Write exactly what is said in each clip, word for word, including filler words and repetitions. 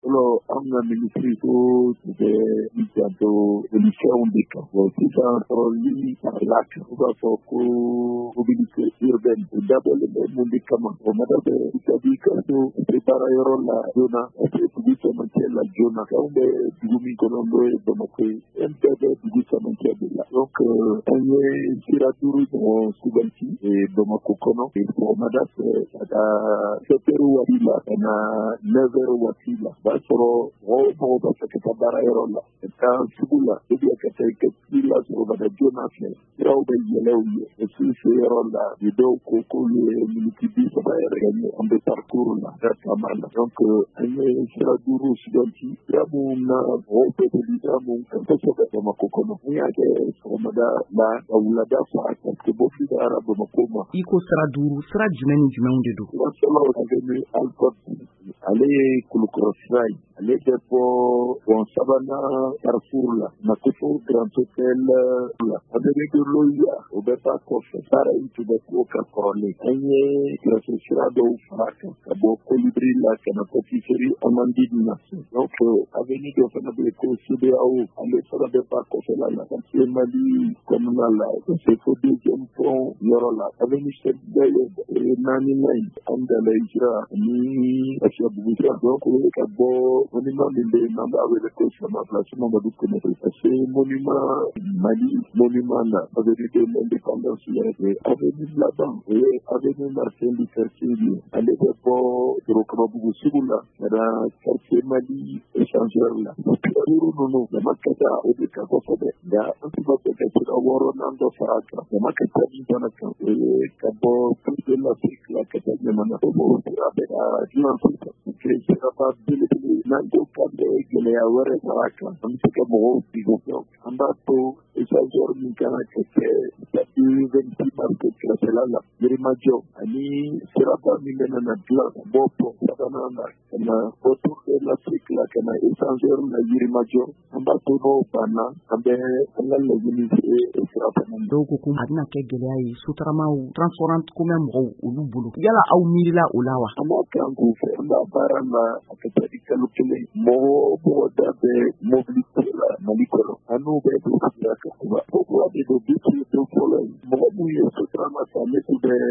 fɔlɔ an ka minisiri ko tun bɛ i janto policiers de kan. Bon sisan sɔrɔli farala kan. U b'a fɔ ko mobilité urbaine o dabɔlen bɛ mun de kama. O ma dabɛ c'est-à-dire ka to baarayɔrɔ la joona ka se dugu cɛmancɛ la joona. Anw bɛ dugu min kɔnɔ n'o ye Bamakɔ ye. An bɛɛ bɛ dugu cɛmancɛ de la. Donc an ye sira duuru ɲɔgɔn suganti Bamakɔ kɔnɔ. Sɔgɔmada fɛ ka taa sept heures waati la ka na neuf heures waati la. O b'a sɔrɔ mɔgɔ o mɔgɔ b'a fɛ ka taa baarayɔrɔ la ka taa sugu la ou bien ka taa i ka ci la sɔgɔmada joona fɛ. Siraw bɛ yɛlɛ u ye. O si se yɔrɔ la ni dɔw ko k'olu ye miniti bi saba yɛrɛ kɛ an bɛ parcours la ka taama la. Donc an ye sira duuru suganti. Sira mun na mɔgɔw bɛ deli sira mun kan kosɛbɛ Bamakɔ kɔnɔ. Mun y'a kɛ sɔgɔmada la ka wulada fara parce que Bofili taara Bamakɔ ma. I ko sira duuru, sira jumɛn ni jumɛnw de don? Sira fɔlɔ avenue Alport ale ye Kulukɔrɔ sira ye. Ale bɛ bɔ bon sabanan Carrefour la Makofo Grand Hôtel la. Avenue de Loya o bɛ taa kɔfɛ. Baara in tun bɛ k'o ka kɔrɔlen. An ye kɛrɛfɛ sira dɔw fara kan ka bɔ Colibri la ka na Pâtisserie Amandine na. Donc avenue dɔ fana bɛ yen ko C D A O ale fana bɛ taa kɔfɛla la ka se Mali kɔnɔna la ka se fo deuxième pont yɔrɔ la. Avenue Cheikh Beye naani na yen an dala sira ni Asiabugu sira. Donc ka bɔ monument min bɛ yen n'an b'a wele ko Sama Place Mamadu Konate ka se monument Mali monument na avenue de l'Indépendance yɛrɛ. Avenue laban o ye avenue Martin Luther King ye. Ale bɛ bɔ Torokarabugu sugu la ka na quartier Mali échangeur la. Duuru ninnu dama ka taa o de kan kosɛbɛ. Nka an tun b'a fɛ ka sira wɔɔrɔnan dɔ fara a kan. Dama ka taa min fana kan o ye ka bɔ Coupe de l'Afrique la ka taa Ɲamana. O b'o sira bɛ ka dilan sisan. Que siraba belebele n'an ko k'an bɛ gɛlɛya wɛrɛ fara a kan. An bɛ se ka mɔgɔw sigi fɛnw. An b'a to échangeur min kan ka kɛ samedi vingt-six mars kɛrɛfɛla la Yirimajɔ ani siraba min bɛ na dilan ka bɔ pont sabanan na ka na Retour de l'Afrique la ka na échangeur la Yirimajɔ. An b'a to n'o banna an bɛ an ka laɲini se sira fana na. Dɔw ko ko a bɛna kɛ gɛlɛya ye sotaramaw transport ko mɛn mɔgɔw olu bolo. Yala aw miirila o la wa? An b'a kan k'u fɛ an b'a baara la a ka taa di kalo kelen. Mɔgɔ mɔgɔ da bɛ mobili ko la Mali kɔnɔ. An n'u bɛ don sira kan. O kura de don bi tile don fɔlɔ ye. Mɔgɔ mun ye sotarama ta ne tun bɛ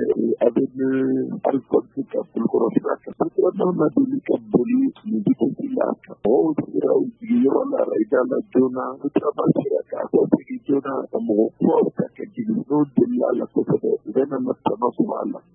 avenue Alport ka Kulukɔrɔ sira kan. Sotarama ma deli ka boli nin vitesse la kan. Mɔgɔw siraw jigi yɔrɔ la rayida la joona. Sotarama sira kan a bɛ sigi joona ka mɔgɔ kuraw ta ka jigin. N'o delila la kosɛbɛ u bɛ na tɔnɔ sɔrɔ a la.